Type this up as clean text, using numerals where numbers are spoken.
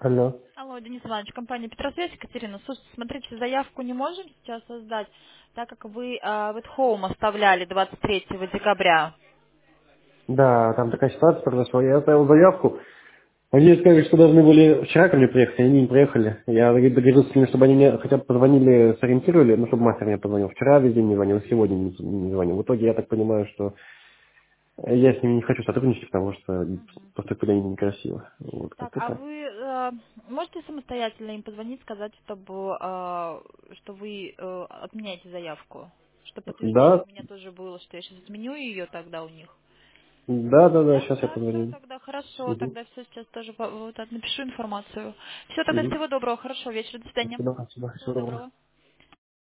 Алло. Алло, Денис Иванович, компания Петросвязь, Екатерина. Слушайте, смотрите, заявку не можем сейчас создать, так как вы в at home оставляли 23 декабря. Да, там такая ситуация произошла. Я оставил заявку. Они сказали, что должны были вчера ко мне приехать, и они не приехали. Я договорился с ними, чтобы они мне хотя бы позвонили, сориентировали, ну, чтобы мастер мне позвонил. Вчера весь день не звонил, сегодня не звонил. В итоге я так понимаю, что я с ними не хочу сотрудничать, потому что Мгм. поступили они некрасиво. Вот, Так, как-то а так. вы можете самостоятельно им позвонить, сказать, чтобы что вы отменяете заявку? Чтобы подтверждение Да, у меня тоже было, что я сейчас изменю ее тогда у них. да, Да? сейчас я Да, все, позвоню. тогда хорошо, Угу. тогда все сейчас тоже вот, напишу информацию. Все, тогда Угу. всего доброго, хорошего вечера, до свидания. Спасибо, Всего всего доброго. доброго.